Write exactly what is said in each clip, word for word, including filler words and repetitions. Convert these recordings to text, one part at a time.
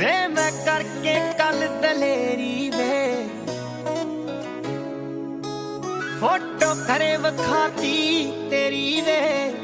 वे मैं करके कल दलेरी वे फोटो करे वखाती तेरी वे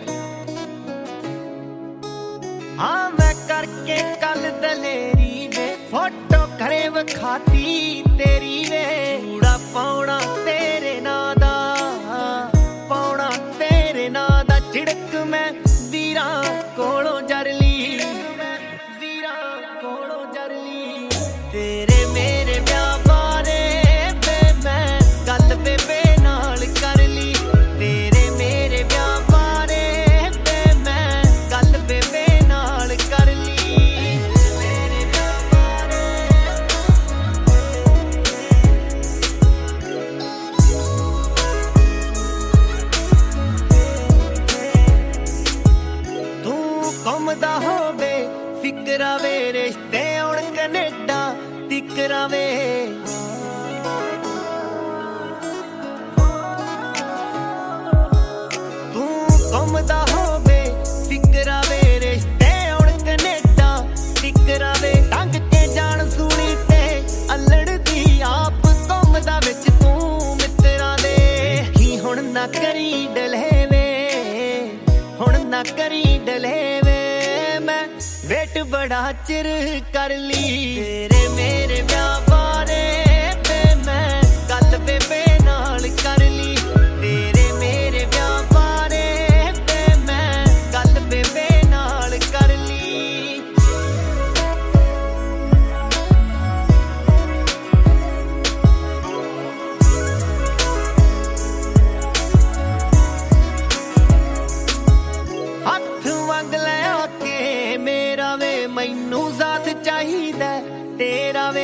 हाँ मैं करके कल दलेरी वे फोटो करे वखाती तेरी वे चूड़ा पाउना तेरे नादा पाउना तेरे नादा चिड़क मैं वीरा कोलों जरली वीरा कोलों जरली तेरे मेरे ब्याह बारे वे मैं गल बेबे नाल कर ली तेरे मेरे ब्याह बारे वे मैं गल बेबे नाल कर ली मेरे ब्याह बारे तू घुमदा होवे फिकरा वे रिश्ते हुण कनेडा तिकरा वे तू घुमदा होवे फिकरा वे रिश्ते हुण कनेडा तिकरा वे ढंग के जान सुनी ते अल्लड़दी आप घुमदा विच तू मित्तरां दे की हुण ना करी डलेवे हुण ना करी डलेवे मैं वेट बड़ा चिर कर ली तेरे मेरे ब्याह बारे वे मैं गल बेबे नाल कर ली तेरे मेरे ब्याह बारे वे मैं गल बेबे नाल कर ली हथ मंग ले आके मेरा वे मैनू साथ चाहिदा तेरा वे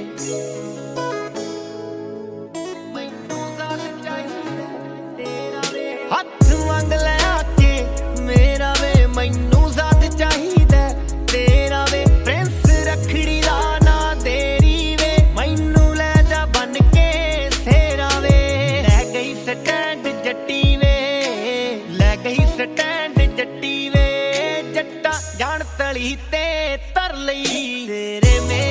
मैनू साथ चाहिदा तेरा वे हथ मंग ले आके मेरा वे मैनू साथ चाहिदा तेरा वे प्रिंस रखड़ी दा ना देरी वे मैनू ले जा बन के सेरा वे ले गई स्टैंड जट्टी वे ले गई स्टैंड जट्टी वे जट्टा जान तली ते तर लई तेरे में